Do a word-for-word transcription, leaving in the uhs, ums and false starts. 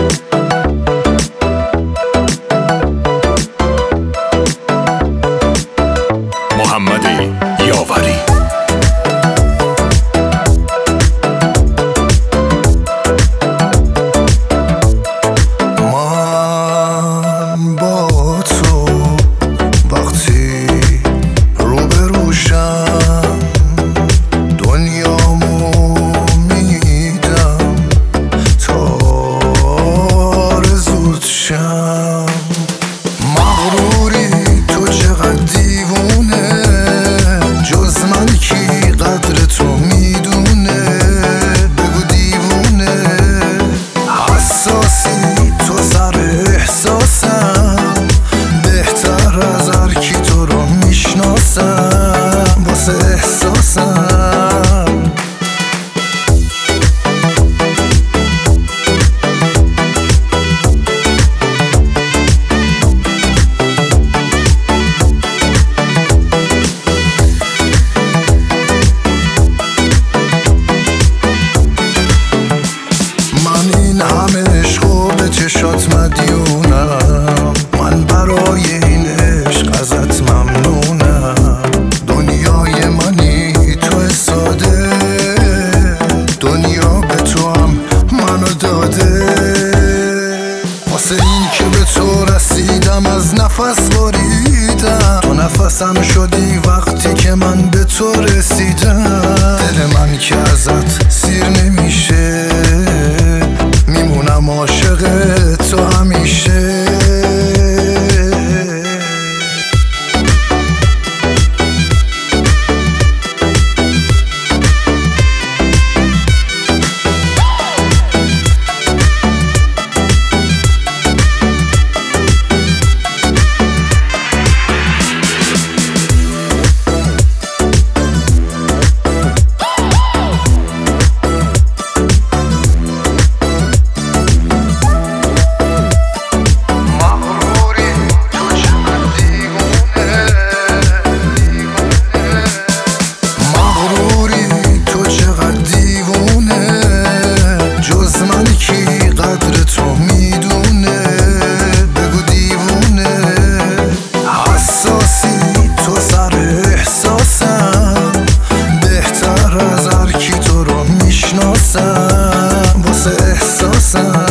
محمد یاوری. من با تو وقتی روبروشم دنیامو میدم تا آرزوت شم. مغروری تو چقدر دیوونه، جز من کی قدر تو میدونه؟ بگو دیوونه. حساسی تو سر احساسم، بهتر از هر کی تو رو میشناسم واسه احساسم. این همه عشقو به چشات مدیونم، من برای این عشق ازت ممنونم. دنیای منی تو ساده، دنیا به تو هم منو داده. واسه این که به تو رسیدم از نفس بریدم، تو نفسم شدی وقتی که من به تو رسیدم. دل من که ازت سیر نمیشه، میمونم عاشق تو همیشه. واسه احساسم